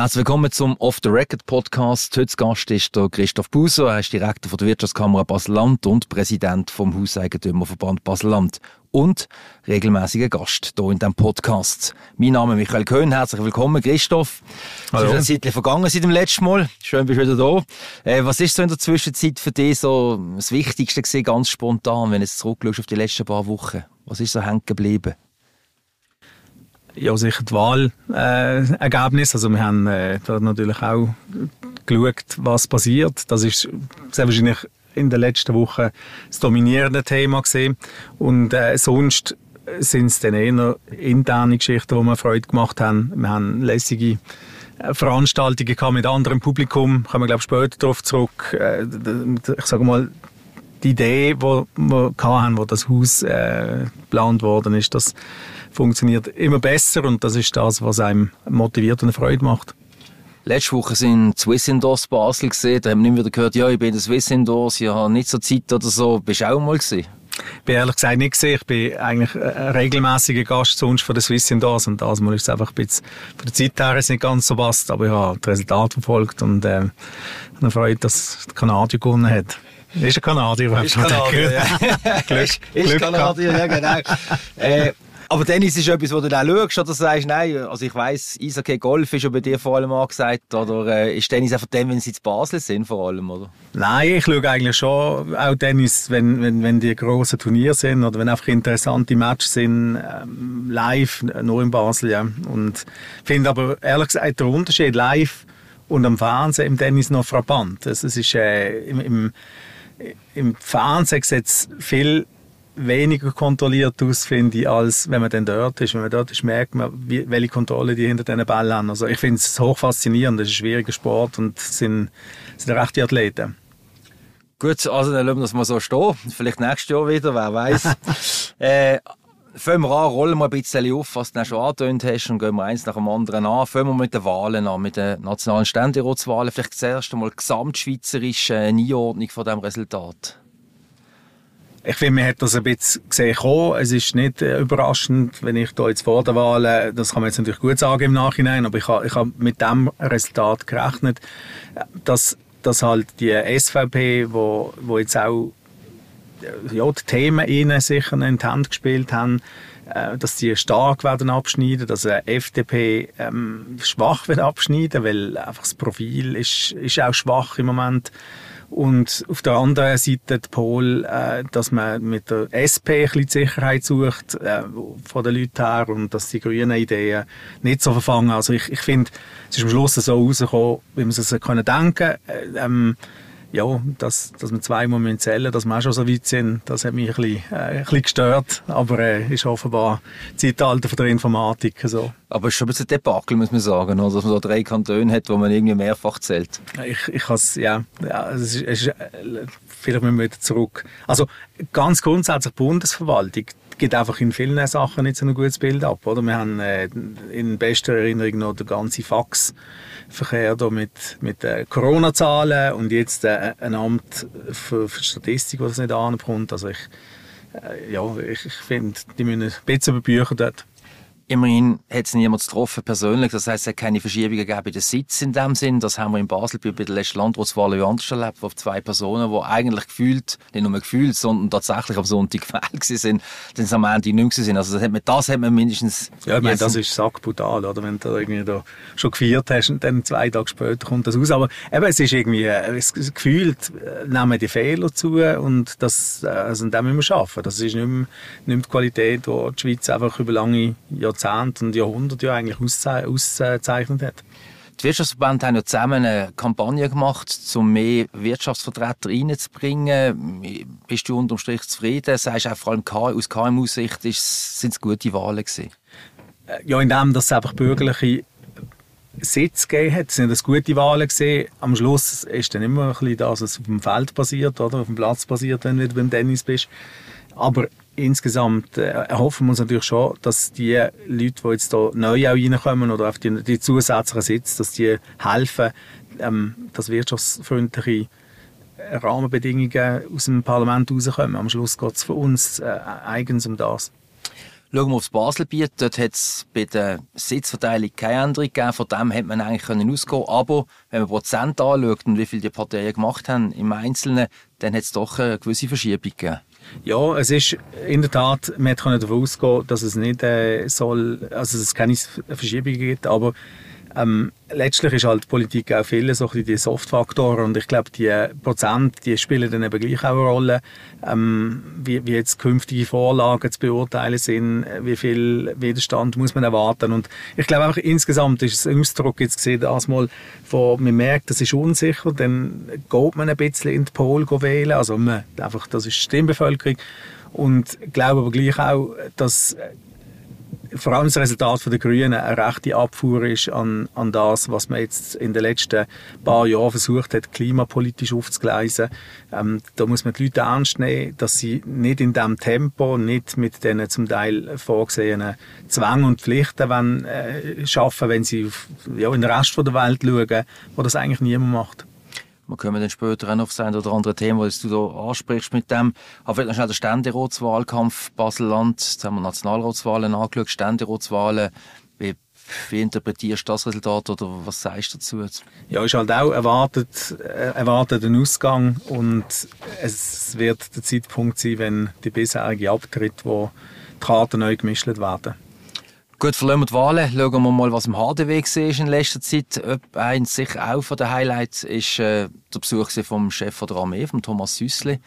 Herzlich willkommen zum Off the Record Podcast. Heute zu Gast ist der Christoph Buser. Er ist Direktor von der Wirtschaftskammer Basel-Land und Präsident vom Hauseigentümerverband Basel-Land und regelmäßiger Gast hier in diesem Podcast. Mein Name ist Michael Köhn. Herzlich willkommen, Christoph. Hallo. Es ist eine Zeit vergangen seit dem letzten Mal. Schön, bist du wieder da. Was ist so in der Zwischenzeit für dich so das Wichtigste gewesen, ganz spontan, wenn du jetzt zurückschaust auf die letzten paar Wochen? Was ist so hängen geblieben? Ja, sicher die Wahlergebnisse. Also wir haben da natürlich auch geschaut, was passiert. Das ist sehr wahrscheinlich in den letzten Wochen das dominierende Thema gewesen. Und sonst sind es dann eher interne Geschichten, die mir Freude gemacht haben. Wir haben lässige Veranstaltungen gehabt mit anderem Publikum. Kommen wir, glaube ich, später darauf zurück. Ich sage mal, die Idee, die wir hatten, wo das Haus geplant worden ist, das funktioniert immer besser und das ist das, was einem motiviert und eine Freude macht. Letzte Woche sind Swiss Indoors Basel gesehen. Da haben wir nicht wieder gehört, ja, ich bin in der Swiss Indoors, ich habe nicht so Zeit oder so. Bist du auch mal gewesen? Ich bin ehrlich gesagt nicht gesehen. Ich bin eigentlich ein regelmäßiger Gast sonst von der Swiss Indoors und das Mal ist es einfach ein bisschen von der Zeit her ist nicht ganz so passt, aber ich habe das Resultat verfolgt und eine Freude, dass der Kanadier gewonnen hat. Ist ein Kanadier. Ist Kanadier, ja. Glück Kanadier, ja genau. Aber Tennis ist etwas, wo du dann schaust oder sagst, nein, also ich weiss, Eishockey, Golf ist ja bei dir vor allem angesagt, oder ist Tennis einfach dann, wenn sie in Basel sind vor allem, oder? Nein, ich schaue eigentlich schon auch Tennis, wenn die grossen Turniere sind oder wenn einfach interessante Matches sind, live, nur in Basel, ja. Und finde aber ehrlich gesagt der Unterschied live und am Fernsehen im Tennis noch frappant. Es ist im Fernsehen sieht es viel weniger kontrolliert aus, finde ich, als wenn man dann dort ist. Wenn man dort ist, merkt man, welche Kontrolle die hinter diesen Bällen haben. Also ich finde es hoch faszinierend, es ist ein schwieriger Sport und es sind rechte Athleten. Gut, also dann lassen wir das mal so stehen. Vielleicht nächstes Jahr wieder, wer weiß. Fangen wir an, rollen wir ein bisschen auf, was du schon angetönt hast und gehen wir eins nach dem anderen an. Fangen wir mit den Wahlen an, mit den nationalen Ständeratswahlen. Vielleicht zuerst einmal gesamtschweizerisch eine Einordnung von diesem Resultat. Ich finde, man hat das ein bisschen gesehen kommen. Es ist nicht überraschend, wenn ich da jetzt vor der Wahl, das kann man jetzt natürlich gut sagen im Nachhinein, aber ich habe mit dem Resultat gerechnet, dass halt die SVP, wo jetzt auch ja, die Themen ihnen sicher in die Hand gespielt haben, dass die stark werden abschneiden, dass die FDP schwach wird abschneiden, weil einfach das Profil ist auch schwach im Moment. Und auf der anderen Seite der Pol, dass man mit der SP ein bisschen Sicherheit sucht von den Leuten her und dass die grünen Ideen nicht so verfangen. Also ich finde, es ist am Schluss so rausgekommen, wie man es sich denken können. Ja, dass wir zweimal zählen müssen, dass wir auch schon so weit sind, das hat mich ein bisschen gestört. Aber ist offenbar das Zeitalter von der Informatik. So. Aber es ist schon ein bisschen ein Debakel, muss man sagen, oder? Dass man da 3 Kantone hat, wo man irgendwie mehrfach zählt. Ich kann es, es ist, vielleicht müssen wir wieder zurück. Also ganz grundsätzlich die Bundesverwaltung gibt einfach in vielen Sachen nicht so ein gutes Bild ab. Oder? Wir haben in bester Erinnerung noch den ganzen Faxverkehr da mit Corona-Zahlen und jetzt ein Amt für Statistik, das das nicht ankommt. Also ich finde, die müssen ein bisschen über Bücher dort. Immerhin hat es niemand getroffen persönlich. Das heisst, es hat keine Verschiebungen gegeben bei den Sitz in dem Sinn. Das haben wir in Basel bei der letzten Landratswahl ja anders erlebt, wo 2 Personen, die eigentlich gefühlt, nicht nur gefühlt, sondern tatsächlich am Sonntag gewählt sind, dann am Ende nicht gewesen sind. Also das hat man mindestens... Ja, ich meine, das ist sackbrutal, oder? Wenn du irgendwie da schon gefeiert hast und dann 2 Tage später kommt das raus. Aber eben, es ist irgendwie, gefühlt nehmen die Fehler zu und das, also dem müssen wir arbeiten. Das ist nicht mehr die Qualität, die die Schweiz einfach über lange Jahrzehnte und Jahrhunderte eigentlich auszeichnet hat. Die Wirtschaftsverbände haben ja zusammen eine Kampagne gemacht, um mehr Wirtschaftsvertreter reinzubringen. Bist du unterm Strich zufrieden? Sagst du auch vor allem aus KMU-Sicht, sind es gute Wahlen gewesen? Ja, indem dass es einfach bürgerliche Sitze gegeben hat, sind das gute Wahlen gewesen. Am Schluss ist dann immer ein bisschen das, was auf dem Feld passiert, oder auf dem Platz passiert, wenn du wieder beim Tennis bist. Aber insgesamt erhoffen wir uns natürlich schon, dass die Leute, die jetzt hier neu auch reinkommen oder auf die zusätzlichen Sitze, dass die helfen, dass wirtschaftsfreundliche Rahmenbedingungen aus dem Parlament rauskommen. Am Schluss geht es für uns eigens um das. Schauen wir aufs Baselbiet. Dort hat es bei der Sitzverteilung keine Änderung gegeben. Von dem hätte man eigentlich ausgehen können. Aber wenn man Prozent anschaut und wie viel die Parteien gemacht haben im Einzelnen, dann hat es doch eine gewisse Verschiebung gegeben. Ja, es ist in der Tat, man kann davon ausgehen, dass es nicht dass es keine Verschiebungen gibt, aber letztlich ist halt Politik auch viele so die Softfaktoren und ich glaube, die Prozent, die spielen dann eben gleich auch eine Rolle, wie jetzt künftige Vorlagen zu beurteilen sind, wie viel Widerstand muss man erwarten und ich glaube einfach insgesamt ist es ein Ausdruck jetzt gesehen, dass man merkt, das ist unsicher, dann geht man ein bisschen in die Pol wählen, also einfach, das ist die Stimmbevölkerung und ich glaube aber gleich auch, dass vor allem das Resultat der Grünen eine rechte Abfuhr ist an das, was man jetzt in den letzten paar Jahren versucht hat, klimapolitisch aufzugleisen. Da muss man die Leute ernst nehmen, dass sie nicht in diesem Tempo, nicht mit den zum Teil vorgesehenen Zwängen und Pflichten schaffen, wenn sie in den Rest der Welt schauen, wo das eigentlich niemand macht. Wir kommen dann später auch noch auf das eine oder andere Thema, das du da ansprichst mit dem. Aber vielleicht noch schnell der Ständeratswahlkampf Basel-Land. Jetzt haben wir Nationalratswahlen angeschaut, Ständeratswahlen. Wie interpretierst du das Resultat oder was sagst du dazu? Ja, ist halt auch erwartet ein Ausgang und es wird der Zeitpunkt sein, wenn die bisherige abtritt, wo die Karten neu gemischt werden. Gut, verlassen wir die Wahlen. Schauen wir mal, was im HDW war in letzter Zeit. Eins sicher auch von den Highlights ist der Besuch vom Chef der Armee, von Thomas Süssli.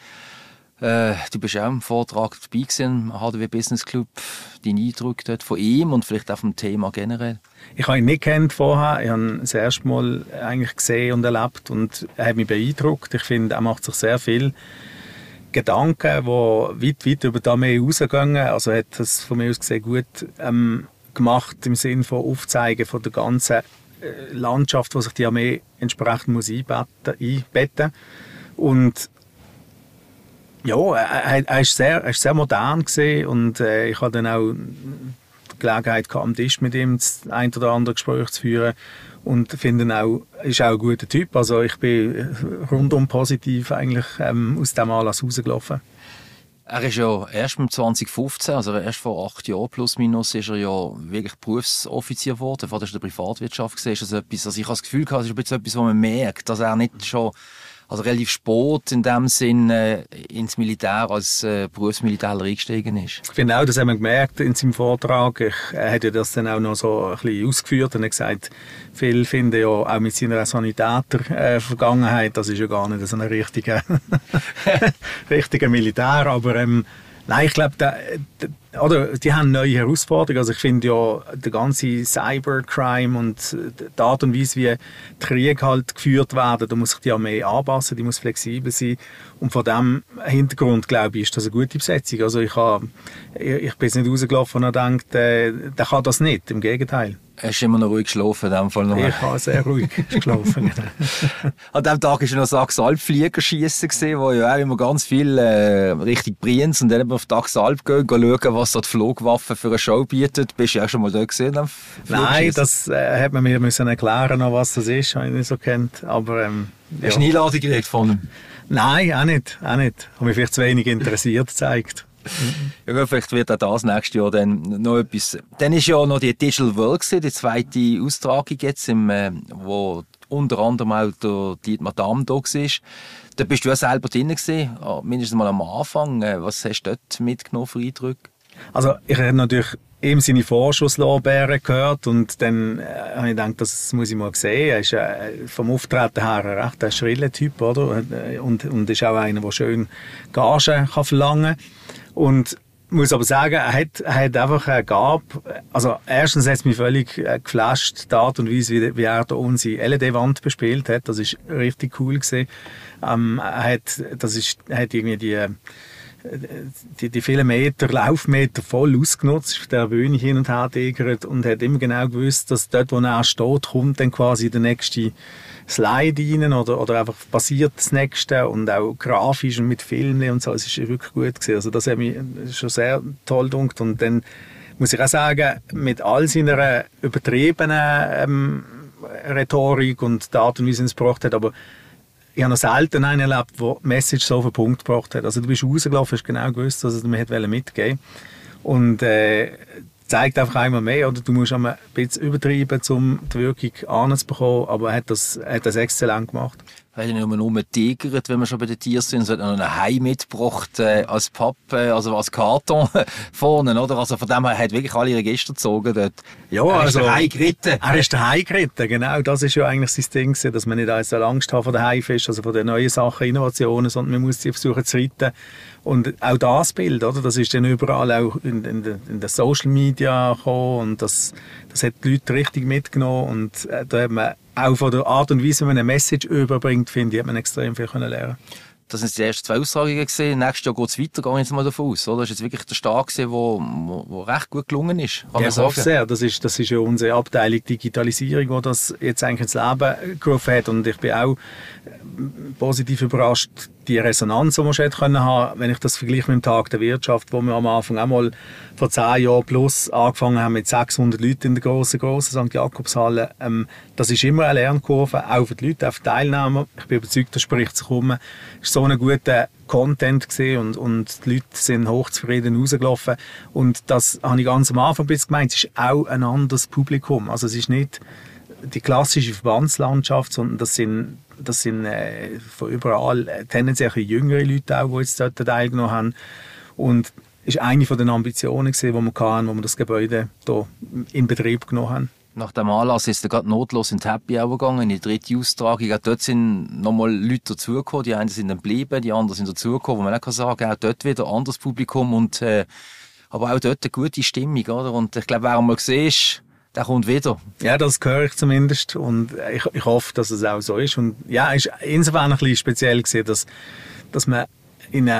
Du bist auch im Vortrag dabei gewesen, im HDW Business Club. Dein Eindruck dort von ihm und vielleicht auch vom Thema generell? Ich habe ihn nicht kennt vorher. Ich habe ihn das erste Mal eigentlich gesehen und erlebt und er hat mich beeindruckt. Ich finde, er macht sich sehr viel Gedanken, die weit über die Armee rausgehen. Also er hat das von mir aus gesehen gut gemacht im Sinne von Aufzeigen von der ganzen Landschaft, wo sich die Armee entsprechend muss einbetten. Und ja, er ist sehr modern gewesen und ich hatte dann auch die Gelegenheit gehabt, am Tisch mit ihm das ein oder andere Gespräch zu führen und finde auch, ist auch ein guter Typ. Also ich bin rundum positiv eigentlich aus dem Anlass rausgelaufen. Er ist ja erst mit 2015, also erst vor 8 Jahren plus minus, ist er ja wirklich Berufsoffizier geworden. Vorher war er in der Privatwirtschaft gesehen. Ist das etwas, also ich habe das Gefühl gehabt, es ist etwas, was man merkt, dass er nicht schon, also relativ spät in dem Sinn ins Militär als Berufsmilitärer eingestiegen ist. Ich finde auch, das haben wir gemerkt in seinem Vortrag. Er hat ja das dann auch noch so ein bisschen ausgeführt und er hat gesagt, viele finden ja auch mit seiner Sanitäter-Vergangenheit, das ist ja gar nicht so ein richtiger Militär, aber nein, ich glaube, die haben neue Herausforderungen. Also ich finde ja, der ganze Cybercrime und die Art und Weise, wie die Kriege halt geführt werden, da muss sich die Armee anpassen, die muss flexibel sein. Und von diesem Hintergrund, glaube ich, ist das eine gute Besetzung. Also ich bin jetzt nicht rausgelaufen und habe gedacht, der kann das nicht, im Gegenteil. Hast du immer noch ruhig geschlafen in dem Fall? Noch? Ich habe sehr ruhig geschlafen. An diesem Tag war noch Sachsen-Alp-Fliegerschiessen gesehen, wo ja auch immer ganz viel Richtung Brienz und dann auf die Sachsen-Alp gehen, schauen, was da die Flugwaffen für eine Show bietet. Bist du ja auch schon mal da gesehen? Nein, das hat man mir müssen erklären, was das ist, habe ich nicht so kennt. Aber hast du eine Einladung gekriegt von ihm? Nein, auch nicht. Habe mich vielleicht zu wenig interessiert gezeigt. Ja gut, vielleicht wird auch das nächstes Jahr dann noch etwas. Dann ist ja noch die Digital World gewesen, die zweite Austragung jetzt, wo unter anderem auch Dietmar Damm da war. Da bist du ja selber drin gewesen, mindestens mal am Anfang. Was hast du dort mitgenommen für Eindrücke? Also ich habe natürlich ihm seine Vorschusslorbeeren gehört und dann habe ich gedacht, das muss ich mal sehen. Er ist vom Auftreten her ein recht schriller Typ, oder? Und ist auch einer, der schön Gagen kann verlangen kann. Und ich muss aber sagen, er hat einfach eine Gabe. Also erstens hat es mich völlig geflasht, die Art und Weise, wie er da unsere LED-Wand bespielt hat. Das ist richtig cool gewesen. Er hat irgendwie die vielen Laufmeter voll ausgenutzt, auf der Bühne hin und her tigert und hat immer genau gewusst, dass dort, wo er steht, kommt dann quasi der nächste Slide rein oder einfach passiert das Nächste und auch grafisch und mit Filmen und so. Es ist wirklich gut gewesen. Also das hat mich schon sehr toll gedacht. Und dann muss ich auch sagen, mit all seiner übertriebenen Rhetorik und der Art und Weise, wie es gebracht hat, aber ich habe noch selten einen erlebt, der die Message so auf den Punkt gebracht hat. Also du bist rausgelaufen, hast genau gewusst, was er mir mitgeben wollte. Und zeigt einfach einmal mehr, oder du musst ein bisschen übertreiben, um die Wirkung anzubekommen, aber er hat das exzellent gemacht. Weil er nur tigert, wenn wir schon bei den Tieren sind, so hat er noch ein Hai mitgebracht als Pappe, also als Karton vorne, oder? Also von dem her hat wirklich alle Register gezogen dort. Ja, er also, ist der Hai geritten. Er ist der Hai geritten, genau. Das ist ja eigentlich sein Ding, dass man nicht so Angst hat vor den Haifisch, also von den neuen Sachen, Innovationen, sondern man muss sie versuchen zu reiten. Und auch das Bild, oder? Das ist dann überall auch in den Social Media gekommen und das hat die Leute richtig mitgenommen und da hat man auch von der Art und Weise, wie man eine Message überbringt, finde ich, hat man extrem viel lernen. Das sind die ersten 2 Austragungen gesehen. Nächstes Jahr geht es weiter, gehe ich jetzt mal davon aus. Oder? Das ist jetzt wirklich der Start gewesen, wo recht gut gelungen ist. Kann man ich hoffe sehr. Das ist ja unsere Abteilung Digitalisierung, die das jetzt eigentlich ins Leben gerufen hat. Und ich bin auch positiv überrascht, die Resonanz, die wir schon haben können, wenn ich das vergleiche mit dem Tag der Wirtschaft, wo wir am Anfang auch mal vor 10 Jahren plus angefangen haben mit 600 Leuten in der grossen St. Jakobshalle. Das ist immer eine Lernkurve, auch für die Leute, auch für die Teilnehmer. Ich bin überzeugt, das spricht sich um. Es war so ein guter Content gewesen und die Leute sind hochzufrieden rausgelaufen. Und das habe ich ganz am Anfang gemeint, es ist auch ein anderes Publikum. Also es ist nicht die klassische Verbandslandschaft, sondern das sind von überall tendenziell jüngere Leute auch, die jetzt dort teilgenommen haben. Und es war eine von den Ambitionen, die wir hatten, wo wir das Gebäude hier in Betrieb genommen haben. Nach dem Anlass ist er gerade notlos in die Happy Hour gegangen, in die 3. Austragung. Auch dort sind nochmal Leute dazugekommen. Die einen sind dann geblieben, die anderen sind dazugekommen. Wo man auch sagen kann, auch dort wieder ein anderes Publikum. Und, aber auch dort eine gute Stimmung. Oder? Und ich glaube, wer einmal gesehen ist, der kommt wieder. Ja, das höre ich zumindest. Und ich hoffe, dass es auch so ist. Und ja, es war insofern ein bisschen speziell gewesen, dass man in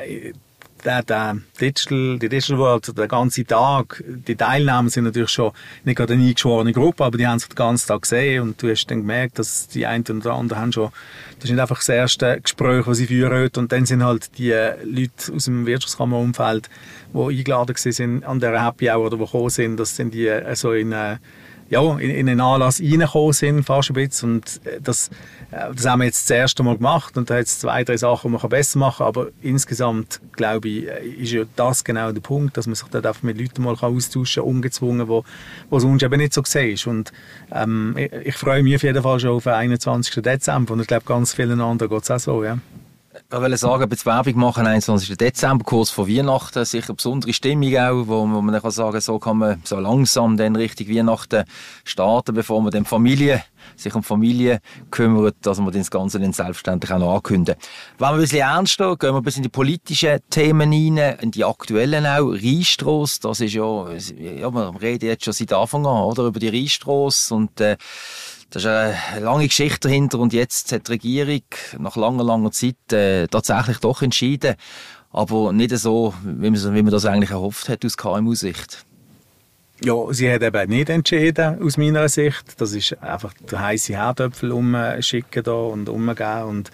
die Digital World, den ganzen Tag, die Teilnehmer sind natürlich schon nicht gerade eine eingeschworene Gruppe, aber die haben sich den ganzen Tag gesehen und du hast dann gemerkt, dass die einen oder anderen haben schon, das ist nicht einfach das erste Gespräch, das sie führen, und dann sind halt die Leute aus dem Wirtschaftskammerumfeld, die eingeladen waren an der Happy Hour oder die gekommen sind, das sind die so in einen Anlass reingekommen sind, fast ein bisschen. Und das haben wir jetzt das erste Mal gemacht. Und da hat es 2, 3 Sachen, die man besser machen kann. Aber insgesamt, glaube ich, ist ja das genau der Punkt, dass man sich dort einfach mit Leuten mal austauschen kann, ungezwungen, wo sonst eben nicht so gesehen ist. Und ich freue mich auf jeden Fall schon auf den 21. Dezember. Und ich glaube, ganz vielen anderen geht es auch so, ja. Ich wollte sagen, ein bisschen Werbung machen, 21. Dezember, kurz vor Weihnachten, sicher eine besondere Stimmung auch, wo man dann sagen kann, so kann man so langsam dann Richtung Weihnachten starten, bevor man dann sich um Familie kümmert, dass man das Ganze dann selbstverständlich auch noch ankündigen. Wenn wir ein bisschen ernster gehen wir bis in die politischen Themen rein, in die aktuellen auch. Rheinstrasse, das ist ja, wir reden jetzt schon seit Anfang an, oder, über die Rheinstrasse und das ist eine lange Geschichte dahinter und jetzt hat die Regierung nach langer Zeit tatsächlich doch entschieden, aber nicht so, wie man das eigentlich erhofft hat aus KMU-Sicht. Ja, sie hat eben nicht entschieden, aus meiner Sicht. Das ist einfach der heisse Herdöpfel umschicken da und umgeben. Und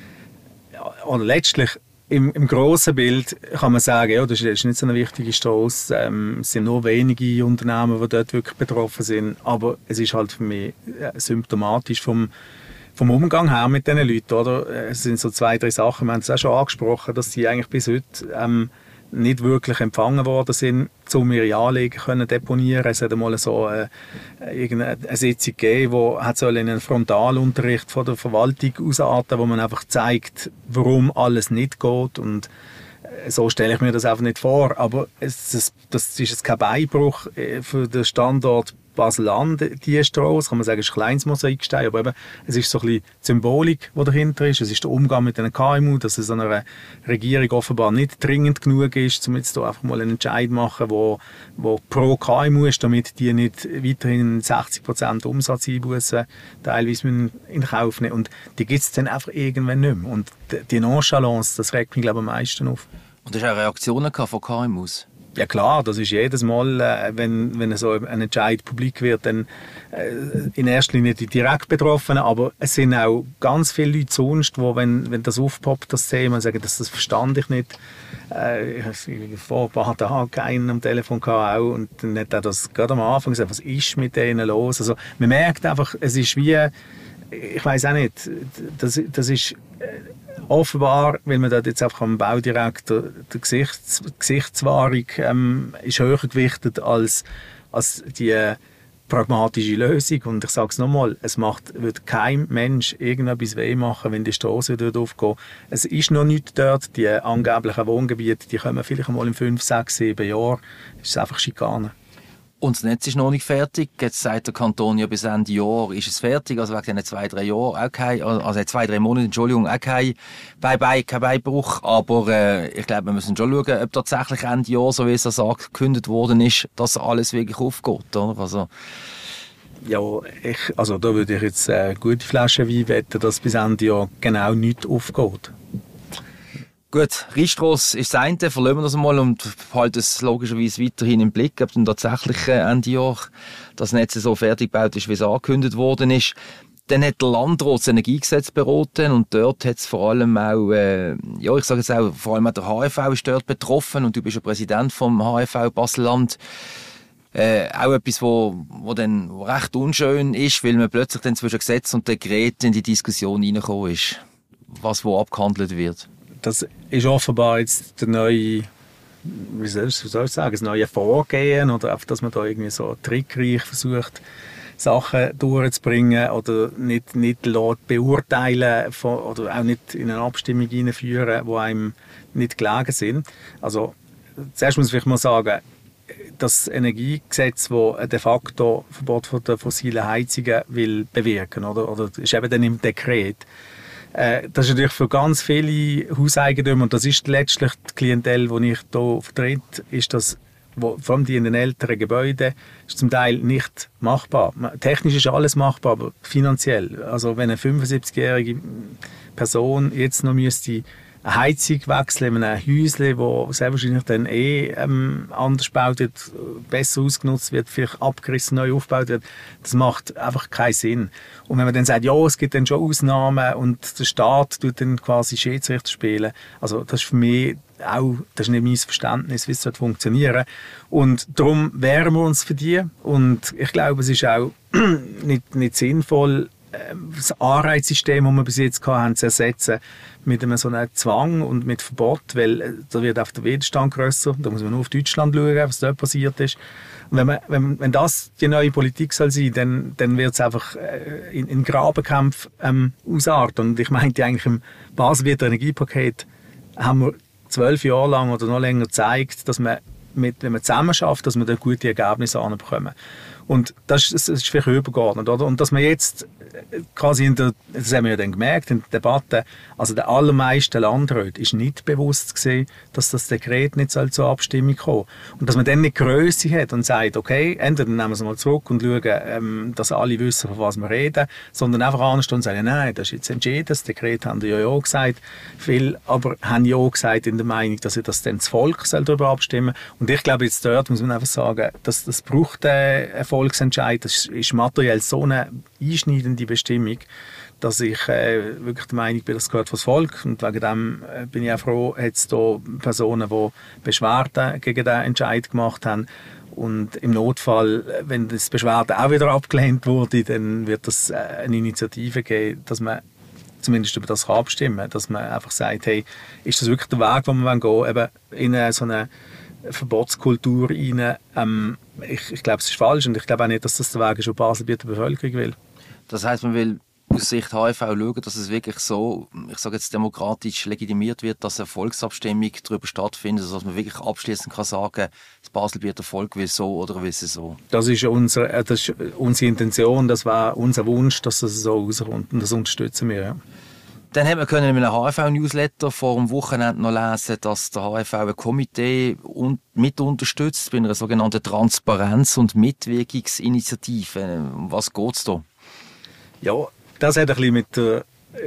ja, letztlich im grossen Bild kann man sagen, ja, das ist nicht so eine wichtige Strasse. Es sind nur wenige Unternehmen, die dort wirklich betroffen sind. Aber es ist halt für mich symptomatisch vom Umgang her mit diesen Leuten. Oder? Es sind so 2, 3 Sachen, wir haben es auch schon angesprochen, dass sie eigentlich bis heute nicht wirklich empfangen worden sind, um ihre Anliegen können deponieren. Es hat einmal so eine Sitzung gegeben, wo hat in einen Frontalunterricht von der Verwaltung ausarten, wo man einfach zeigt, warum alles nicht geht. Und so stelle ich mir das einfach nicht vor. Aber das ist jetzt kein Beinbruch für den Standort Basel-Land, die Strasse, kann man sagen, ist ein kleines Mosaikstein, aber eben, es ist so ein bisschen die Symbolik, die dahinter ist. Es ist der Umgang mit den KMU, dass es einer Regierung offenbar nicht dringend genug ist, um jetzt da einfach mal einen Entscheid zu machen, wo pro KMU ist, damit die nicht weiterhin 60% Umsatzeinbußen teilweise in Kauf nehmen. Und die gibt es dann einfach irgendwann nicht mehr. Und die Nonchalance, das regt mich, glaube ich, am meisten auf. Und du hast auch Reaktionen von KMUs? Ja klar, das ist jedes Mal, wenn so ein Entscheid publik wird, dann in erster Linie die direkt Betroffenen, aber es sind auch ganz viele Leute sonst, die, wenn das aufpoppt, das Thema, sagen, das verstand ich nicht. Ich habe vor ein paar Tagen einen am Telefon gehabt auch, und dann hat er das gerade am Anfang gesagt, was ist mit denen los? Also man merkt einfach, es ist wie, ich weiß auch nicht, das ist offenbar, weil man dort jetzt einfach am Baudirektor die Gesichtswahrung ist höher gewichtet als die pragmatische Lösung. Und ich sage es nochmal, wird kein Mensch irgendetwas weh machen, wenn die Strasse dort aufgeht. Es ist noch nicht dort, die angeblichen Wohngebiete, die kommen vielleicht einmal in 5, 6, 7 Jahren. Es ist einfach Schikane. Und das Netz ist noch nicht fertig. Jetzt sagt der Kanton ja, bis Ende Jahr ist es fertig. Also wegen diesen 2-3 Jahren auch kein, also 2-3 Monate, Entschuldigung, auch kein Beibruch. Aber ich glaube, wir müssen schon schauen, ob tatsächlich Ende Jahr, so wie es sagt, gekündigt worden ist, dass alles wirklich aufgeht, oder? Also ja, da würde ich jetzt gute Flaschen Wein wetten, dass bis Ende Jahr genau nichts aufgeht. Gut, Richtstrasse ist das eine, verlassen wir das einmal und halten es logischerweise weiterhin im Blick, ob dann tatsächlich Ende Jahr das Netz so fertig gebaut ist, wie es angekündigt worden ist. Dann hat der Landrat das Energiegesetz beraten und dort hat es vor allem auch, ich sage jetzt auch, vor allem auch der HFV ist dort betroffen und du bist ja Präsident vom HFV Basel-Land. Auch etwas, wo dann recht unschön ist, weil man plötzlich dann zwischen Gesetz und Dekret in die Diskussion reingekommen ist, was wo abgehandelt wird. Das ist offenbar jetzt der neue, wie soll ich sagen, das neue Vorgehen oder einfach, dass man da irgendwie so trickreich versucht, Sachen durchzubringen oder nicht beurteilen oder auch nicht in eine Abstimmung hineinführen, die einem nicht gelegen sind. Also zuerst muss ich vielleicht mal sagen, das Energiegesetz, das de facto Verbot von der fossilen Heizungen will bewirken, oder ist eben dann im Dekret. Das ist natürlich für ganz viele Hauseigentümer, und das ist letztlich die Klientel, die ich hier vertrete, ist das, vor allem die in den älteren Gebäuden, ist zum Teil nicht machbar. Technisch ist alles machbar, aber finanziell. Also wenn eine 75-jährige Person jetzt noch müsste eine Heizung wechseln in einem Häuschen, wo sehr wahrscheinlich dann anders gebaut wird, besser ausgenutzt wird, vielleicht abgerissen, neu aufgebaut wird, das macht einfach keinen Sinn. Und wenn man dann sagt, ja, es gibt dann schon Ausnahmen und der Staat tut dann quasi Schiedsrichter spielen, also das ist für mich auch, das ist nicht mein Verständnis, wie es funktionieren soll. Und darum wehren wir uns für die. Und ich glaube, es ist auch nicht sinnvoll, das Anreizsystem, das wir bis jetzt hatten, zu ersetzen mit einem so einem Zwang und mit Verbot, weil da wird auch der Widerstand grösser. Da muss man nur auf Deutschland schauen, was dort passiert ist. Und wenn das die neue Politik soll sein, dann wird es einfach in Grabenkämpfe ausarten. Und ich meinte eigentlich im Baselbieter Energiepaket haben wir 12 Jahre lang oder noch länger gezeigt, dass man wenn man zusammen schafft, dass man da gute Ergebnisse anbekommen. Und das ist vielleicht übergeordnet, oder? Und dass man jetzt quasi das haben wir ja dann gemerkt in der Debatte, also der allermeisten Landräte ist nicht bewusst gewesen, dass das Dekret nicht zur Abstimmung kommen soll. Und dass man dann nicht Grösse hat und sagt, okay, entweder nehmen wir es mal zurück und schauen, dass alle wissen, von was wir reden, sondern einfach anstehen und sagen, nein, das ist jetzt entschieden, das Dekret haben die ja gesagt. Viele aber haben ja gesagt in der Meinung, dass das dann das Volk darüber abstimmen soll. Und ich glaube, jetzt dort muss man einfach sagen, dass das braucht einen Volksentscheid. Das ist materiell so eine einschneidende Bestimmung, dass ich wirklich der Meinung bin, das gehört vom Volk. Und wegen dem bin ich auch froh, hat es da Personen, die Beschwerden gegen den Entscheid gemacht haben. Und im Notfall, wenn das Beschwerde auch wieder abgelehnt wurde, dann wird es eine Initiative geben, dass man zumindest über das abstimmen kann. Dass man einfach sagt, hey, ist das wirklich der Weg, den wir gehen wollen? Eben in so eine Verbotskultur rein. Ich glaube, es ist falsch und ich glaube auch nicht, dass das der Weg ist, den Baselbieter Bevölkerung will. Das heisst, man will aus Sicht HFV schauen, dass es wirklich so, ich sage jetzt demokratisch legitimiert wird, dass eine Volksabstimmung darüber stattfindet, dass man wirklich abschließend kann sagen, das Baselbieter Volk will so oder will es so. Das ist unsere Intention, das war unser Wunsch, dass das so rauskommt und das unterstützen wir. Ja. Dann haben wir in einem HFV-Newsletter vor dem Wochenende noch lesen, dass der HFV ein Komitee mit unterstützt bei einer sogenannten Transparenz- und Mitwirkungsinitiative. Was geht es da? Ja, das hat ein bisschen mit der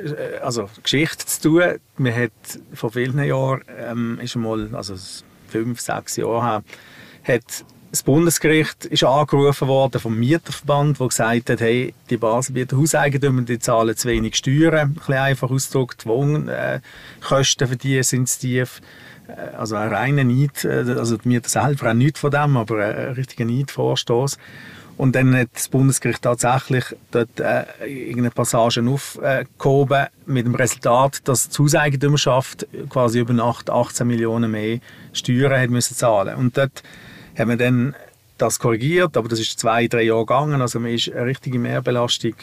Geschichte zu tun. Man hat vor vielen Jahren, ist einmal, also 5, 6 Jahre her, hat das Bundesgericht ist angerufen worden vom Mieterverband, der gesagt hat, hey, die Baselbieter Hauseigentümer, die zahlen zu wenig Steuern, ein bisschen einfach ausgedrückt, die Wohnkosten für die sind zu tief. Also ein reiner Neid, also die Mieter selber haben nichts von dem, aber ein richtiger Neidvorstoß. Und dann hat das Bundesgericht tatsächlich dort irgendeine Passage aufgehoben mit dem Resultat, dass die Hauseigentümerschaft quasi über Nacht 18 Millionen mehr Steuern hat müssen zahlen. Und dort haben wir dann das korrigiert, aber das ist 2-3 Jahre gegangen. Also man ist eine richtige Mehrbelastung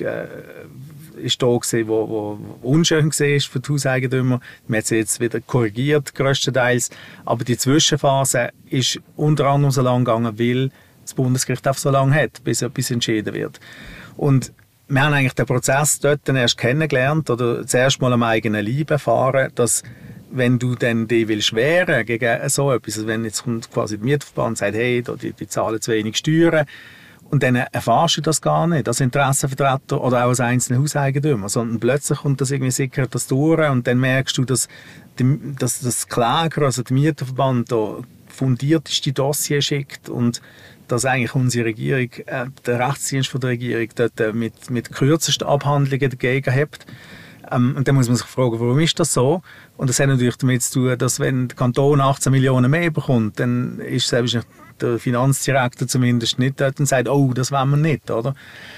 ist da gewesen, wo unschön war für die Hauseigentümer. Man hat sie jetzt wieder korrigiert, grösstenteils. Aber die Zwischenphase ist unter anderem so lang gegangen, weil das Bundesgericht auch so lange hat, bis etwas entschieden wird. Und wir haben eigentlich den Prozess dort dann erst kennengelernt oder zuerst mal am eigenen Leib erfahren, dass wenn du dann die willst wehren gegen so etwas, also wenn jetzt kommt quasi der Mietverband und sagt, hey, die zahlen zu wenig Steuern, und dann erfährst du das gar nicht als Interessenvertreter oder auch als einzelner Hauseigentümer, sondern plötzlich kommt das irgendwie sickert das durch und dann merkst du, dass das Kläger, also der Mieterverband, da fundierteste Dossier schickt und dass eigentlich unsere Regierung, der Rechtsdienst von der Regierung, dort mit kürzesten Abhandlungen dagegen hat. Und dann muss man sich fragen, warum ist das so? Und das hat natürlich damit zu tun, dass wenn der Kanton 18 Millionen mehr bekommt, dann ist selbst der Finanzdirektor zumindest nicht dort und sagt, oh, das wollen wir nicht, oder?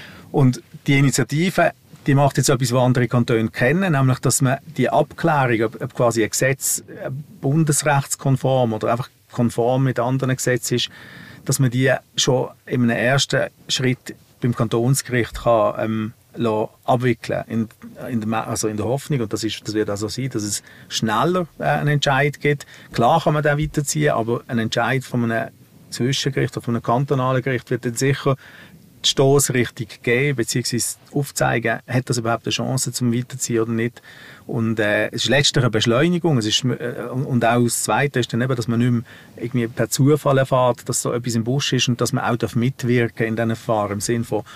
Und die Initiative, die macht jetzt etwas, was andere Kantone kennen, nämlich, dass man die Abklärung, ob quasi ein Gesetz bundesrechtskonform oder einfach konform mit anderen Gesetzen ist, dass man die schon in einem ersten Schritt beim Kantonsgericht kann abwickeln, also in der Hoffnung, und das wird auch so sein, dass es schneller einen Entscheid gibt. Klar kann man den weiterziehen, aber ein Entscheid von einem Zwischengericht oder von einem kantonalen Gericht wird dann sicher die Stossrichtung geben, beziehungsweise aufzeigen, hat das überhaupt eine Chance zum Weiterziehen oder nicht. Und es ist letztlich eine Beschleunigung. Und auch das Zweite ist dann eben, dass man nicht mehr irgendwie per Zufall erfährt, dass so etwas im Busch ist und dass man auch mitwirken in diesen Verfahren im Sinne von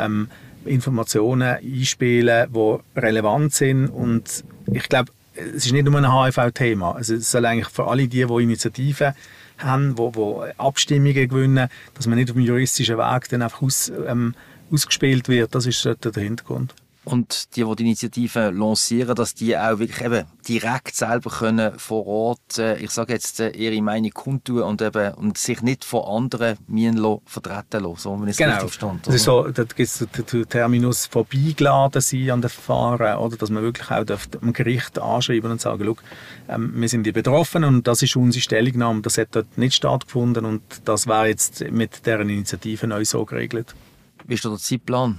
Informationen einspielen, die relevant sind. Und ich glaube, es ist nicht nur ein HIV-Thema. Also es soll eigentlich für alle die Initiativen haben, die Abstimmungen gewinnen, dass man nicht auf dem juristischen Weg dann einfach ausgespielt wird. Das ist der Hintergrund. Und die Initiativen lancieren, dass die auch wirklich eben direkt selber können vor Ort, ich sage jetzt, ihre Meinung kundtun und sich nicht von anderen vertreten lassen, so wie ich es richtig verstanden habe. So, da gibt es den Terminus vorbeigeladen sein an den Verfahren, oder dass man wirklich auch dem Gericht anschreiben und sagen, schau, wir sind die Betroffenen und das ist unsere Stellungnahme, das hat dort nicht stattgefunden und das wäre jetzt mit deren Initiative neu so geregelt. Wie ist da der Zeitplan?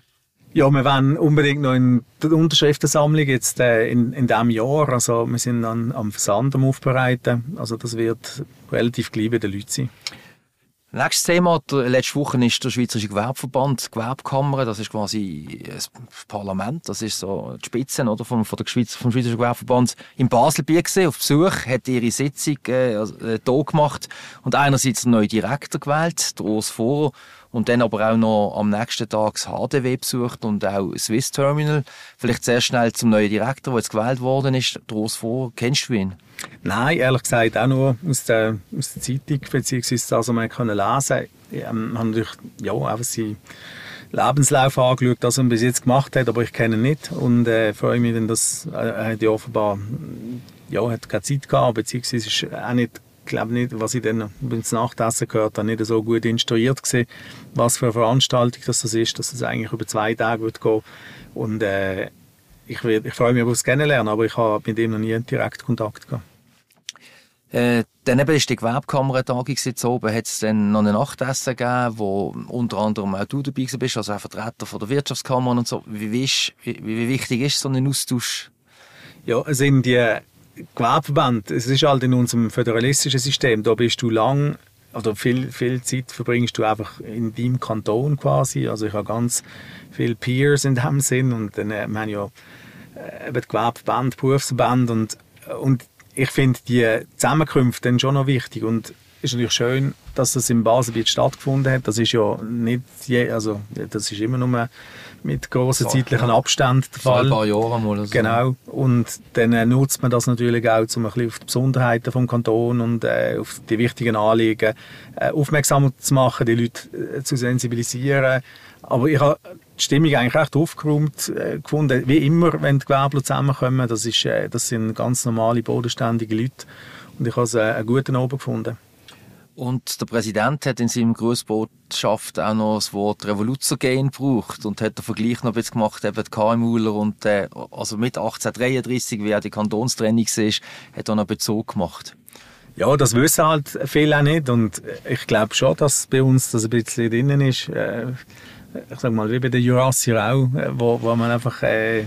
Ja, wir wollen unbedingt noch in der Unterschriftensammlung jetzt in diesem Jahr. Also wir sind dann am Versand am Aufbereiten. Also das wird relativ gleich bei den Leuten sein. Nächstes Thema, letzte Woche ist der Schweizerische Gewerbeverband, die Gewerbekammer, das ist quasi das Parlament, das ist so die Spitze oder, vom Schweizerischen Gewerbeverband in Basel gewesen, auf Besuch, hat ihre Sitzung hier gemacht und einerseits einen neuen Direktor gewählt, der Urs Vorer, und dann aber auch noch am nächsten Tag das HDW besucht und auch Swiss Terminal. Vielleicht sehr schnell zum neuen Direktor, der jetzt gewählt worden ist, der Urs Vorer. Kennst du ihn? Nein, ehrlich gesagt auch nur aus der Zeitung, beziehungsweise das, was man lesen konnte. Ich habe natürlich einfach seinen Lebenslauf angeschaut, was er bis jetzt gemacht hat, aber ich kenne ihn nicht und freue mich, denn dass er hat ja offenbar hat keine Zeit gehabt, beziehungsweise ist auch nicht, glaube nicht, was ich dann beim Nachtessen gehört habe, nicht so gut instruiert gewesen, was für eine Veranstaltung das ist, dass es eigentlich über 2 Tage wird gehen. Und ich freue mich aufs Kennenlernen, aber ich habe mit ihm noch nie einen direkten Kontakt gehabt. Dann eben ist die Gewerbekammer-Tagung jetzt oben. Hat es dann noch ein Nachtessen gegeben, wo unter anderem auch du dabei bist, also auch Vertreter von der Wirtschaftskammer und so. Wie wichtig ist so ein Austausch? Ja, es sind die Gewerbeverbände. Es ist halt in unserem föderalistischen System. Da bist du lang oder viel Zeit verbringst du einfach in deinem Kanton quasi. Also ich habe ganz viele Peers in diesem Sinn und dann wir haben ja eben die Gewerbeverbände, Berufsverbände und ich finde die Zusammenkünfte dann schon noch wichtig und es ist natürlich schön, dass das in Baselbiet stattgefunden hat. Das ist ja nicht das ist immer nur mit grossen zeitlichen Abständen der Fall. Ein paar Jahre mal. Also. Genau. Und dann nutzt man das natürlich auch, um ein bisschen auf die Besonderheiten vom Kanton und auf die wichtigen Anliegen aufmerksam zu machen, die Leute zu sensibilisieren. Aber ich habe die Stimmung eigentlich recht aufgeräumt gefunden. Wie immer, wenn die Gewerbler zusammenkommen, das sind ganz normale, bodenständige Leute. Und ich habe es einen guten Abend gefunden. Und der Präsident hat in seinem Grußbotschaft auch noch das Wort Revoluzergehen gebraucht und hat den Vergleich noch ein bisschen gemacht, eben die KMUler und also mit 1833, wie auch die Kantonstrennung war, hat er noch Bezug gemacht. Ja, das wissen halt viele auch nicht und ich glaube schon, dass bei uns das ein bisschen drinnen ist. Ich sag mal, wie bei den Jurassier auch, wo man einfach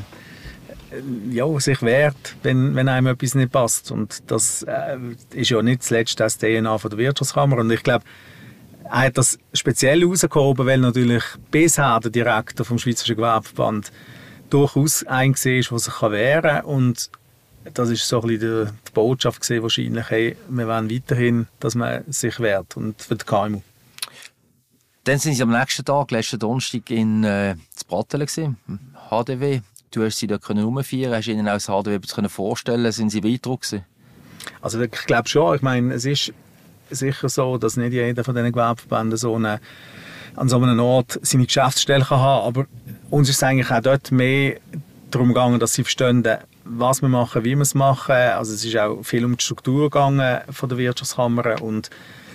sich wehrt, wenn einem etwas nicht passt. Und das ist ja nicht zuletzt das DNA von der Wirtschaftskammer. Und ich glaube, er hat das speziell herausgehoben, weil natürlich bisher der Direktor vom Schweizerischen Gewerbeverband durchaus ein war, der sich wehren kann. Und das ist so ein bisschen die Botschaft gewesen, wahrscheinlich, hey, wir wollen weiterhin, dass man sich wehrt und für die KMU. Dann sind Sie am nächsten Tag, letzten Donnerstag, in Brattelen gewesen, HDW. Du hast sie dort herumfeiern, hast ihnen auch das HDW vorstellen. Sind sie beeindruckt gewesen? Also ich glaube schon. Ich meine, es ist sicher so, dass nicht jeder von diesen Gewerbeverbänden an so einem Ort seine Geschäftsstelle kann haben. Aber uns ist es eigentlich auch dort mehr darum gegangen, dass sie verstehen, was wir machen, wie wir es machen. Also es ist auch viel um die Struktur gegangen von der Wirtschaftskammer und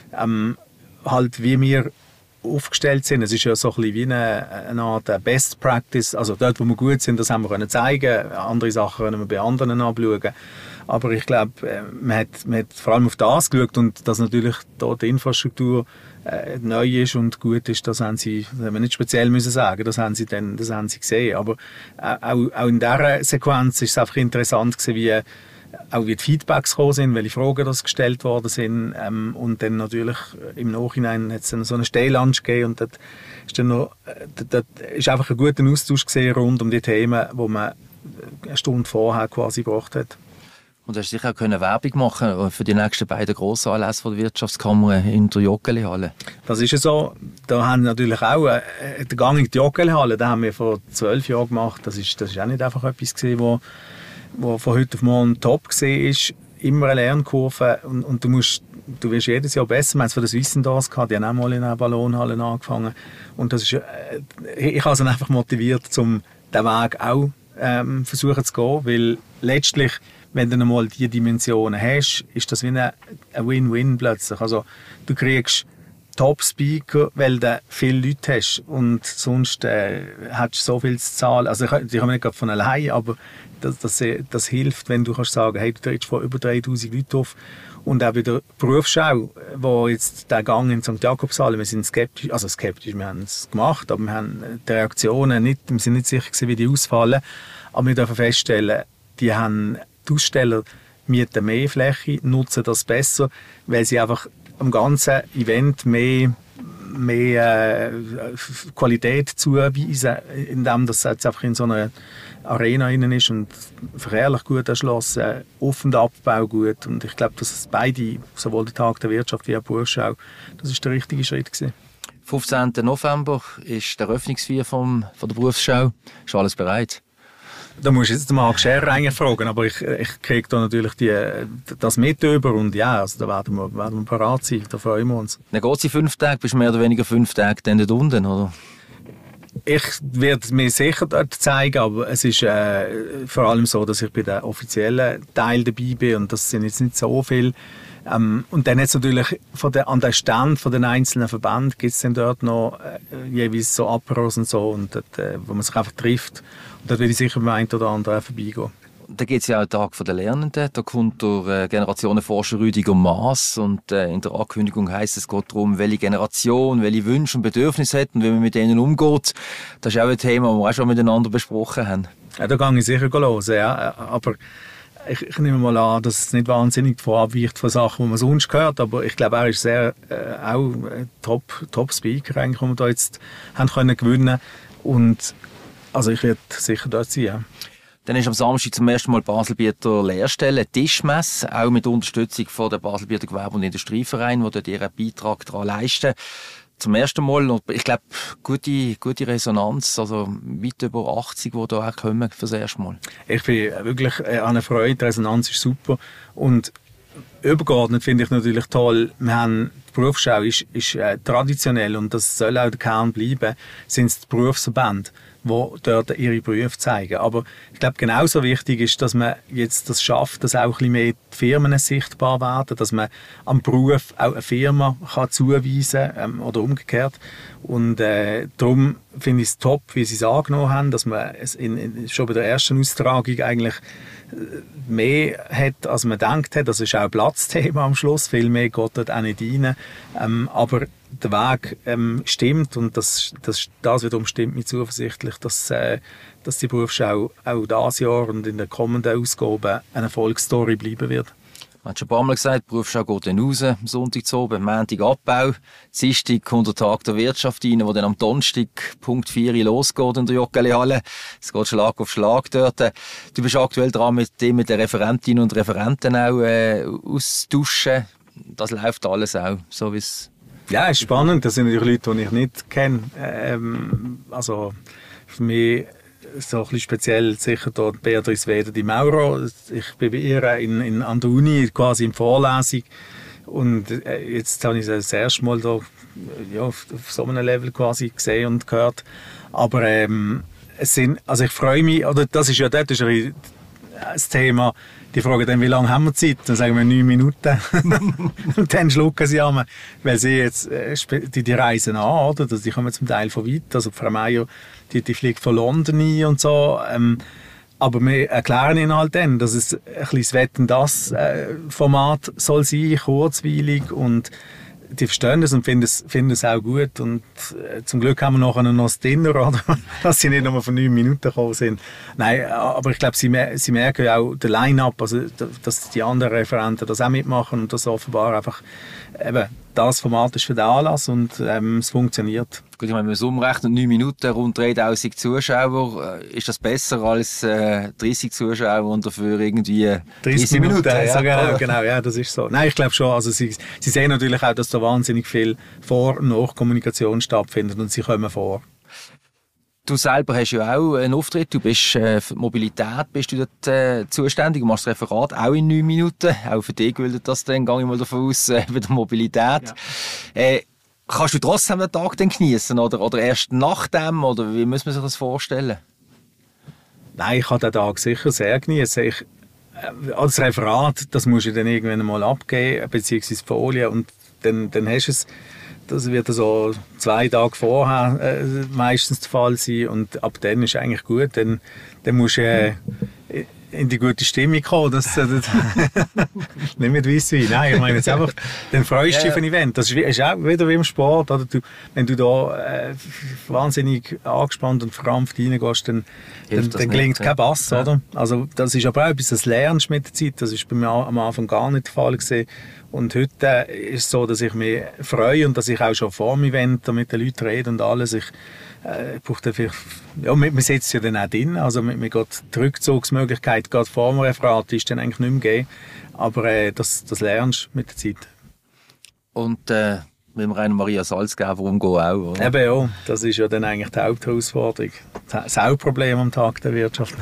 halt wie wir aufgestellt sind. Es ist ja so ein bisschen wie eine Art Best Practice. Also dort, wo wir gut sind, das haben wir zeigen. Andere Sachen können wir bei anderen anschauen. Aber ich glaube, man hat vor allem auf das geschaut und dass natürlich dort die Infrastruktur neu ist und gut ist, das haben wir nicht speziell müssen sagen, das haben sie gesehen. Aber auch in dieser Sequenz ist es einfach interessant gewesen, wie die Feedbacks gekommen sind, welche Fragen das gestellt worden sind. Und dann natürlich im Nachhinein hat es dann so eine Steillandschaft gegeben und dort ist einfach ein guter Austausch gewesen rund um die Themen, die man eine Stunde vorher quasi gebracht hat. Und hast sicher auch Werbung machen für die nächsten beiden Grossanlässe der Wirtschaftskammer in der Joggeli-Halle. Das ist ja so. Da haben wir natürlich auch den Gang in die Joggeli-Halle, den haben wir vor 12 Jahren gemacht. Das ist auch nicht einfach etwas gewesen, wo von heute auf morgen top gesehen ist. Immer eine Lernkurve und du wirst jedes Jahr besser. Wir haben es von den Swissendors gehabt, die haben auch mal in einer Ballonhalle angefangen. Und das ist, ich habe es einfach motiviert, um den Weg auch versuchen zu gehen, weil letztlich, wenn du einmal diese Dimensionen hast, ist das wie ein Win-Win plötzlich. Also du kriegst Top-Speaker, weil du viele Leute hast und sonst hast du so viel zu zahlen. Also die kommen nicht gerade von allein, aber das hilft, wenn du kannst sagen, hey, du trittst vor über 3000 Leuten auf. Und auch bei der Berufsschau, wo jetzt der Gang in St. Jakobshalle, wir sind skeptisch, wir haben es gemacht, aber wir haben die Reaktionen wir sind nicht sicher gewesen, wie die ausfallen. Aber wir dürfen feststellen, die Aussteller mieten mehr Fläche, nutzen das besser, weil sie einfach am ganzen Event mehr Qualität zuweisen, indem das jetzt einfach in so einer Arena innen ist und verkehrlich gut erschlossen, Auf- und Abbau gut. Und ich glaube, dass beide, sowohl der Tag der Wirtschaft wie auch die Berufsschau, das ist der richtige Schritt gewesen. 15. November ist der Eröffnungsfeier von der Berufsschau. Ist alles bereit? Da musst du jetzt den Marc Scherer eigentlich fragen, aber ich kriege da natürlich das mit über und ja, also da werden wir parat sein, da freuen wir uns. Dann geht es in 5 Tage, bist du mehr oder weniger 5 Tage dann dort unten, oder? Ich werde mir sicher dort zeigen, aber es ist vor allem so, dass ich bei den offiziellen Teil dabei bin und das sind jetzt nicht so viele. Und dann jetzt natürlich an den Ständen von den einzelnen Verbänden gibt es dann dort noch jeweils so Aperos und so, und dort, wo man sich einfach trifft. Und dort will ich sicher beim einen oder anderen vorbeigehen. Da gibt es ja auch den Tag der Lernenden. Da kommt der Generationenforscher Rüdiger Maas und in der Ankündigung heisst es, geht darum, welche Generation, welche Wünsche und Bedürfnisse hat und wie man mit denen umgeht. Das ist auch ein Thema, das wir auch schon miteinander besprochen haben. Ja, da gehe ich sicher los, ja. Aber ich nehme mal an, dass es nicht wahnsinnig davon abweicht von Sachen, die man sonst hört, aber ich glaube, er ist sehr auch Top-Speaker, eigentlich, den wir da jetzt haben können gewinnen. Und also ich werde sicher dort sein, ja. Dann ist am Samstag zum ersten Mal Baselbieter Lehrstelle Tischmesse, auch mit Unterstützung von der Baselbieter Gewerbe- und Industrieverein, die dort ihren Beitrag daran leisten. Zum ersten Mal, und ich glaube, gute Resonanz, also weit über 80, die da auch kommen für das erste Mal. Ich bin wirklich an eine Freude, die Resonanz ist super. Und übergeordnet finde ich natürlich toll, wir haben die Berufsschau ist traditionell, und das soll auch der Kern bleiben, sind es die Berufsverbände, die dort ihre Berufe zeigen. Aber ich glaube, genauso wichtig ist, dass man jetzt das schafft, dass auch ein bisschen mehr die Firmen sichtbar werden, dass man am Beruf auch eine Firma kann zuweisen kann oder umgekehrt. Und darum finde ich es top, wie sie es angenommen haben, dass man es schon bei der ersten Austragung eigentlich mehr hat, als man gedacht hat. Das ist auch ein Platzthema am Schluss. Viel mehr geht dort auch nicht rein. Aber der Weg stimmt, und das wiederum stimmt mich zuversichtlich, dass die Berufsschau auch dieses Jahr und in den kommenden Ausgaben eine Erfolgsstory bleiben wird. Man hat schon ein paar Mal gesagt, die Berufsschau geht dann raus, am Sonntag zu oben, am Montag Abbau, Dienstag kommt der Tag der Wirtschaft rein, wo dann am Donnerstag Punkt 4 losgeht in der Joggeli-Halle. Es geht Schlag auf Schlag dort. Du bist aktuell dran, mit den Referentinnen und Referenten auch auszutauschen. Das läuft alles auch, so wie es... Ja, es ist spannend. Das sind natürlich Leute, die ich nicht kenne. Also für mich so ein bisschen speziell sicher dort Beatrice Weder di Mauro. Ich bin bei ihr an der Uni quasi in Vorlesung, und jetzt habe ich sie das erste Mal da, ja, auf so einem Level quasi gesehen und gehört. Aber also ich freue mich, oder das ist ja dort das Thema. Die fragen dann, wie lange haben wir Zeit? Dann sagen wir 9 Minuten. Und dann schlucken sie an, weil sie jetzt die reisen an, oder? Die kommen zum Teil von weit. Also Frau Meier, die fliegt von London ein und so. Aber wir erklären ihnen halt dann, dass es ein bisschen Wetten-das-Format soll sein, kurzweilig, und die verstehen das und finden es auch gut. Und zum Glück haben wir nachher noch das Dinner, oder? Dass sie nicht nur von 9 Minuten gekommen sind. Nein, aber ich glaube, sie merken ja auch den Line-Up, also, dass die anderen Referenten das auch mitmachen, und das offenbar einfach eben das Format ist für den Anlass, und es funktioniert. Gut, ich meine, wenn man es umrechnet, 9 Minuten, rund 3000 Zuschauer, ist das besser als 30 Zuschauer und dafür irgendwie 30 Minuten? Ja, genau, ja, das ist so. Nein, ich glaube schon, also sie sehen natürlich auch, dass da wahnsinnig viel Vor- und Nachkommunikation stattfindet, und sie kommen vor. Du selber hast ja auch einen Auftritt, du bist für die Mobilität bist du dort zuständig, du machst das Referat auch in 9 Minuten, auch für dich gilt das dann, gehe ich mal davon aus, bei der Mobilität. Ja. Kannst du trotzdem den Tag dann genießen oder erst nach dem, oder wie muss man sich das vorstellen? Nein, ich kann den Tag sicher sehr genießen. Als Referat, das musst du dann irgendwann mal abgeben, beziehungsweise Folie, und dann hast du es. Das wird so 2 Tage vorher meistens der Fall sein, und ab dann ist eigentlich gut. Dann musst du in die gute Stimmung kommen. Nicht mit Weisswein, nein, ich meine jetzt einfach, dann freust du dich auf ein Event. Das ist auch wieder wie im Sport. Oder? Wenn du da wahnsinnig angespannt und verkrampft reingehst, dann gelingt kein Bass. Ja. Oder? Also, das ist aber auch etwas, das lernst mit der Zeit. Das ist bei mir am Anfang gar nicht der Fall gewesen. Und heute ist es so, dass ich mich freue und dass ich auch schon vor dem Event mit den Leuten rede und alles. Ich brauche dafür, ja, man sitzt ja dann auch drin. Also, mir geht die Rückzugsmöglichkeit gerade vor dem Referat ist dann eigentlich nicht mehr gegeben. Aber das lernst du mit der Zeit. Und wenn wir Rainer Maria Salzgeber umgehen auch, oder? Eben ja, das ist ja dann eigentlich die Hauptherausforderung. Das Hauptproblem am Tag der Wirtschaft.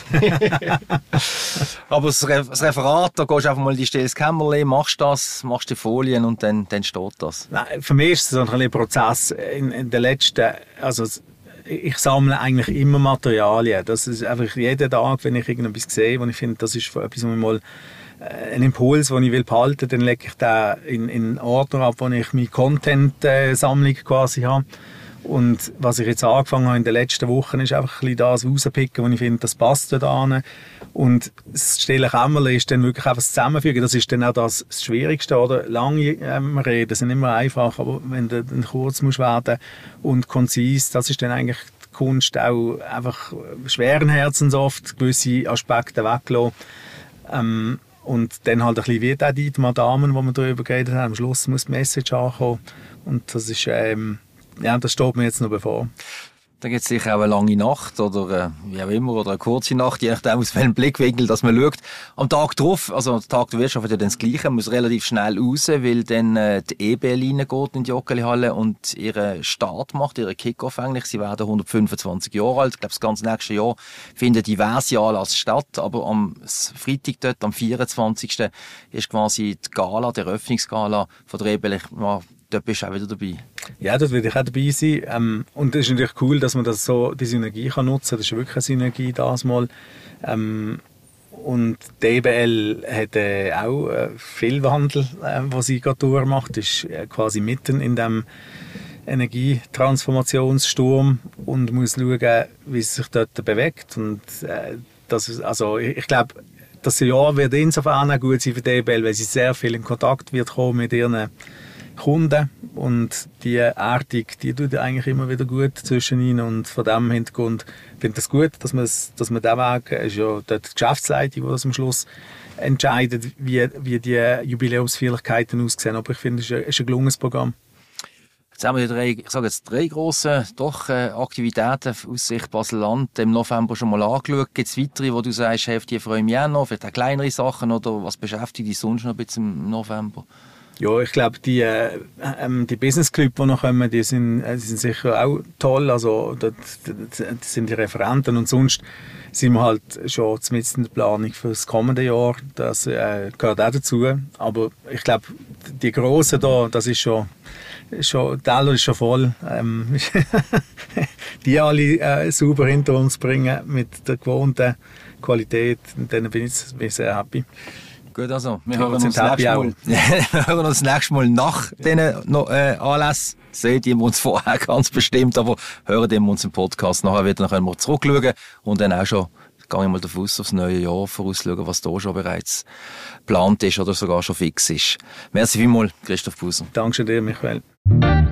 Aber das Referat, da gehst du einfach mal in die stilles Kämmerlein, machst das, machst die Folien und dann steht das. Nein, für mich ist es so ein Prozess in den letzten, also ich sammle eigentlich immer Materialien. Das ist einfach jeden Tag, wenn ich irgendetwas sehe, wo ich finde, das ist etwas, wo ich mal ein Impuls, den ich behalten will, dann lege ich den in einen Ordner ab, wo ich meine Content-Sammlung quasi habe. Und was ich jetzt angefangen habe in den letzten Wochen, ist einfach ein bisschen das rauspicken, wo ich finde, das passt dort hin. Und das stille Kämmerlein ist dann wirklich einfach das Zusammenfügen. Das ist dann auch das Schwierigste, oder? Lange Reden sind immer einfach, aber wenn du dann kurz musst werden und konzis, das ist dann eigentlich die Kunst, auch einfach schweren Herzens oft gewisse Aspekte weglassen. Und dann halt ein bisschen wie die Damen, wo wir darüber geredet haben. Am Schluss muss die Message ankommen. Und das ist, ja, das steht mir jetzt noch bevor. Da gibt es sicher auch eine lange Nacht oder wie auch immer, oder eine kurze Nacht, je nachdem aus welchem Blickwinkel dass man schaut. am Tag drauf, also am Tag der Wirtschaft ja dann das Gleiche, man muss relativ schnell raus, weil dann die EBL reingeht in die Joggeli-Halle und ihren Start macht, ihren Kick-Off eigentlich. Sie werden 125 Jahre alt. Ich glaube, das ganze nächste Jahr finden diverse Anlässe statt, aber am Freitag dort, am 24. ist quasi die Gala, die Eröffnungsgala von der EBL. Dort bist du auch wieder dabei. Ja, dort will ich auch dabei sein. Und es ist natürlich cool, dass man das so, die Synergie kann nutzen kann. Das ist wirklich eine Synergie, das mal. Und die EBL hat auch viel Wandel, was sie gerade durchmacht. Ist quasi mitten in dem Energietransformationssturm und muss schauen, wie es sich dort bewegt. Und ich glaube, das Jahr wird insofern auch gut sein für die EBL, weil sie sehr viel in Kontakt wird kommen mit ihren Kunden, und die Erdung, die tut eigentlich immer wieder gut zwischen ihnen, und von diesem Hintergrund finde ich es gut, dass man diesen Weg, ist ja dort die Geschäftsleitung, die das am Schluss entscheidet, wie die Jubiläumsfeierlichkeiten aussehen, aber ich finde, es ist ein gelungenes Programm. Jetzt haben wir drei grosse Aktivitäten aus Sicht Basel-Land im November schon mal angeschaut. Gibt es weitere, wo du sagst, die freue ich mich auch noch, vielleicht auch kleinere Sachen, oder was beschäftigt dich sonst noch ein bisschen im November? Ja, ich glaube, die Business Club, die noch kommen, die sind sicher auch toll. Also, das sind die Referenten, und sonst sind wir halt schon mitten in der Planung für das kommende Jahr. Das gehört auch dazu. Aber ich glaube, die Grossen da, das ist schon der Teller ist schon voll. Die alle sauber hinter uns bringen mit der gewohnten Qualität, dann bin ich sehr happy. Gut, also, wir hören uns das nächste Mal nach diesen Anlässen. Seht ihr uns vorher ganz bestimmt, aber hören ihr uns im Podcast nachher wieder. Dann können wir zurückschauen und dann auch schon, gehe ich mal davon aus, aufs neue Jahr vorausschauen, was da schon bereits geplant ist oder sogar schon fix ist. Merci vielmals, Christoph Buser. Danke dir, Michael.